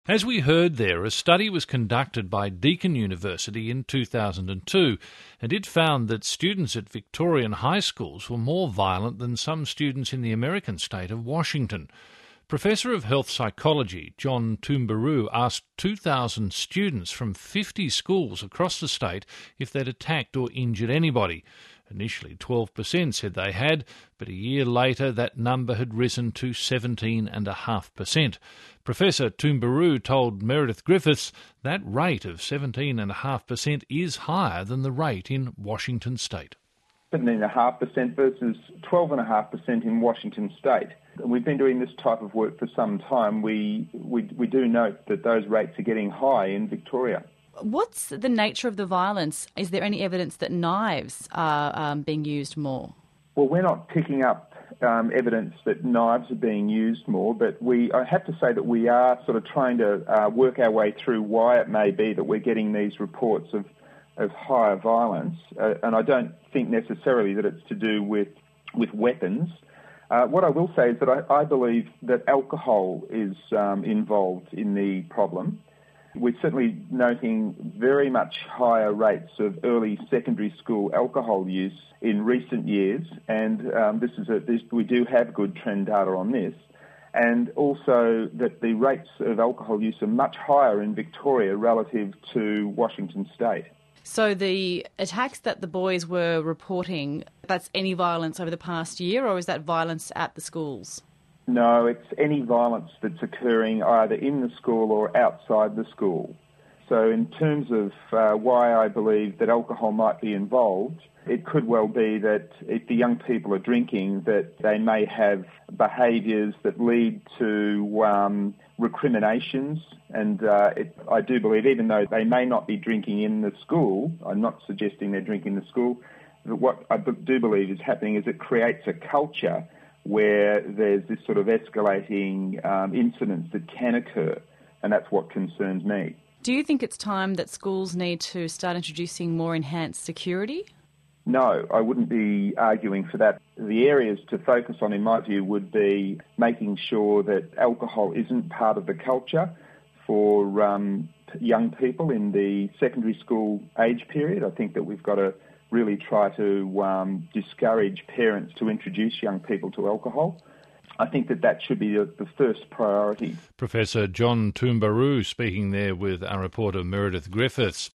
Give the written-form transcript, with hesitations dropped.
As we heard there, a study was conducted by Deakin University in 2002, and it found that students at Victorian high schools were more violent than some students in the American state of Washington. Professor of Health Psychology John Toombaroo asked 2,000 students from 50 schools across the state if they'd attacked or injured anybody. Initially 12% said they had, but a year later that number had risen to 17.5%. Professor Toombaroo told Meredith Griffiths that rate of 17.5% is higher than the rate in Washington state. 17.5% versus 12.5% in Washington state. We've been doing this type of work for some time. We do note that those rates are getting high in Victoria. What's the nature of the violence? Is there any evidence that knives are being used more? Well, we're not picking up evidence that knives are being used more, but I have to say that we are sort of trying to work our way through why it may be that we're getting these reports of higher violence, and I don't think necessarily that it's to do with weapons. What I will say is that I believe that alcohol is involved in the problem. We're certainly noting very much higher rates of early secondary school alcohol use in recent years, and we do have good trend data on this, and also that the rates of alcohol use are much higher in Victoria relative to Washington state. So the attacks that the boys were reporting, that's any violence over the past year, or is that violence at the schools? No, it's any violence that's occurring either in the school or outside the school. So in terms of why I believe that alcohol might be involved, it could well be that if the young people are drinking, that they may have behaviours that lead to recriminations. And I do believe, even though they may not be drinking in the school, I'm not suggesting they're drinking in the school, but what I do believe is happening is it creates a culture where there's this sort of escalating incidents that can occur, and that's what concerns me. Do you think it's time that schools need to start introducing more enhanced security? No, I wouldn't be arguing for that. The areas to focus on, in my view, would be making sure that alcohol isn't part of the culture for young people in the secondary school age period. I think that we've got to really try to discourage parents to introduce young people to alcohol. I think that should be the first priority. Professor John Toombaroo speaking there with our reporter Meredith Griffiths.